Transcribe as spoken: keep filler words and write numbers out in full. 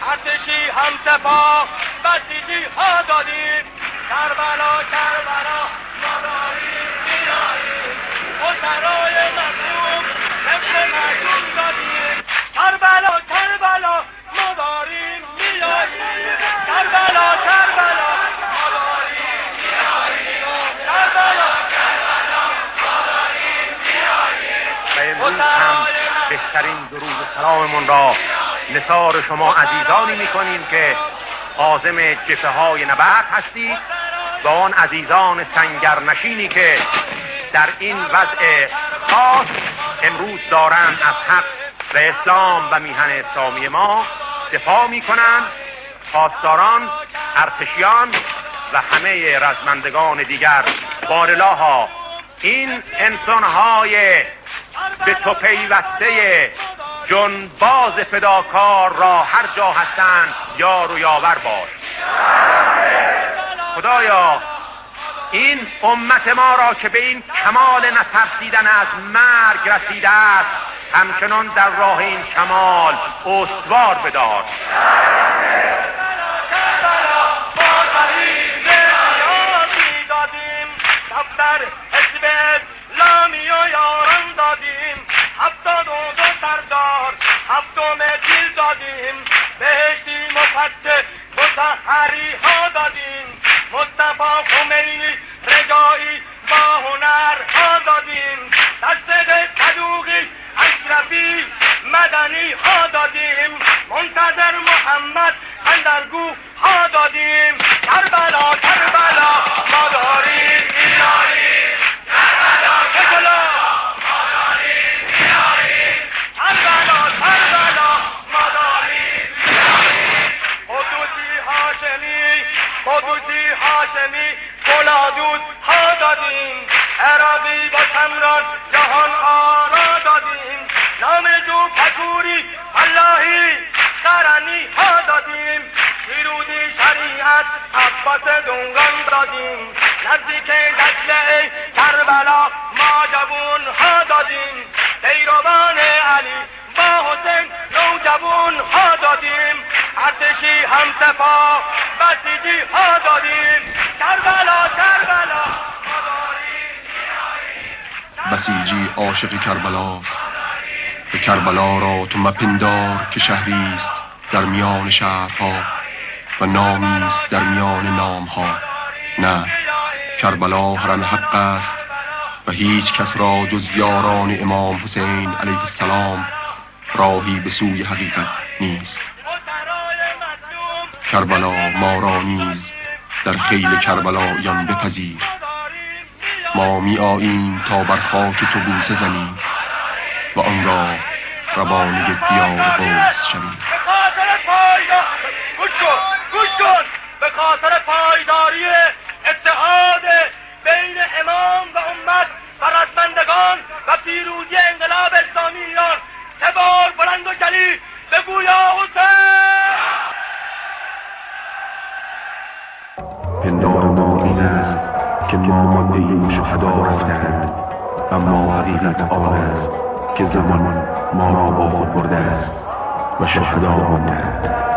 ارتشی همسپاه بسیجی ها دادیم، کربلا کربلا ما داریم میاییم، اسرای مظلوم مثل مجنون دادیم، کربلا کربلا ما داریم میاییم، کربلا کربلا ما داریم میاییم، کربلا کربلا ما داریم میاییم. و امروز هم بهترین درود و سلاممون را نثار شما عزیزانی میکنیم که عازم جبهه های نبرد هستید و آن عزیزان سنگرنشینی که در این وضع خاص امروز دارند از حق و اسلام و میهن اسلامی ما دفاع میکنند. پاسداران، ارتشیان و همه رزمندگان دیگر، بارلاها این انسانهای به تو پیوسته جنباز فداکار را هر جا هستند یار و یاور باش. خدایا این امت ما را که به این کمال نترسیدن از مرگ رسیده است همچنان در راه این کمال استوار بدار. در حزب اسلامی و یاران دادیم، هفتاد و دو سردار هفتم دل دادیم، بهشتی مفتح مطهری ها دادیم، مصطفی خمینی رجایی با هنر ها دادیم، دست صدوقی اشرفی مدنی ها دادیم، منتظر محمد اندرگو ها دادیم، کربلا کربلا ما داریم میاریم، کربلا کربلا ما داریم میاریم، کربلا کربلا ما داریم میاریم. خطوطی هاشمی خطوطی هاشمی گلادود ها دادیم، عراقی با شمران جهان آرا دادیم، نام جو پکوری اللهی سرنی ها دادیم، شیرودی شریعت عباس دنگان دادیم، نزدیک دجله کربلا ما جوون ها دادیم، دیروان علی با حسین نوجوان ها دادیم، ارتشی همسپاه بسیجی ها دادیم، کربلا کربلا ما داریم میاییم. بسیجی عاشق کربلاست، به کربلا را تو مپندار که شهریست در میان شهرها و نامیست در میان نامها. نه، کربلا حرم حق است و هیچ کس را جز یاران امام حسین علیه السلام راهی به سوی حقیقت نیست. کربلا ما را نیز در خیل کربلایان بپذیر. ما می آییم تا بر خاک تو بوسه زنیم و آن را روانه دیار قدس شویم. گوش کن گوش کن به خاطر پایداری اتحاد بین امام و امت و رزمندگان و پیروزی انقلاب اسلامی ایران سه بار بلند و جلی بگو یا حسین. پندار ما این است که ما مانده ایم شهدا رفتند، اما حقیقت آن است که زمان ما را با خود برده است و شهدا ماندند.